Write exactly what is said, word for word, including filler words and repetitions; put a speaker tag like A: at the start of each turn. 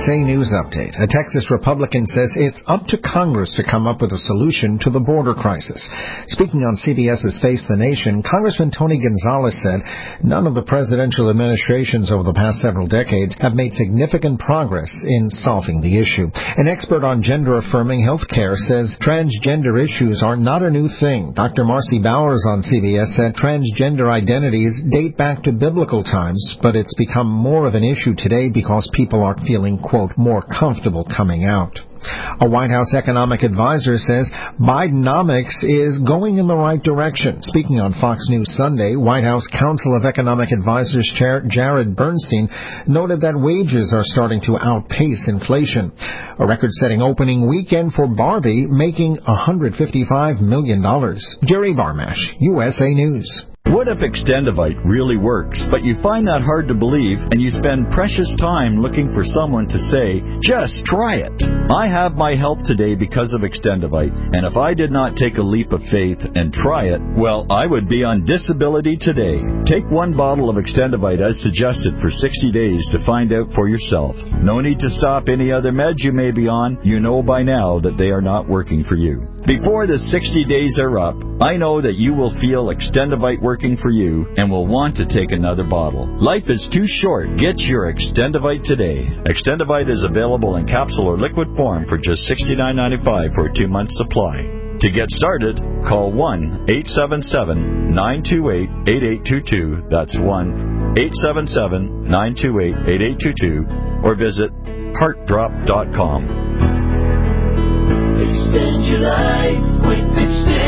A: S A News Update. A Texas Republican says it's up to Congress to come up with a solution to the border crisis. Speaking on CBS's Face the Nation, Congressman Tony Gonzalez said none of the presidential administrations over the past several decades have made significant progress in solving the issue. An expert on gender-affirming health care says transgender issues are not a new thing. Doctor Marcy Bowers on C B S said transgender identities date back to biblical times, but it's become more of an issue today because people are feeling, quote, more comfortable coming out. A White House economic advisor says Bidenomics is going in the right direction. Speaking on Fox News Sunday, White House Council of Economic Advisors Chair Jared Bernstein noted that wages are starting to outpace inflation. A record-setting opening weekend for Barbie, making one hundred fifty-five million dollars. Jerry Barmash, U S A News.
B: What if Extendivite really works, but you find that hard to believe and you spend precious time looking for someone to say, just try it? I have my help today because of Extendivite, and if I did not take a leap of faith and try it, well, I would be on disability today. Take one bottle of Extendivite as suggested for sixty days to find out for yourself. No need to stop any other meds you may be on. You know by now that they are not working for you. Before the sixty days are up, I know that you will feel Extendivite working for you and will want to take another bottle. Life is too short. Get your Extendivite today. Extendivite is available in capsule or liquid form for just sixty-nine ninety-five for a two-month supply. To get started, call one eight seven seven, nine two eight, eight eight two two. That's one eight seven seven, nine two eight, eight eight two two. Or visit heart drop dot com.
C: Extend your life with Extend.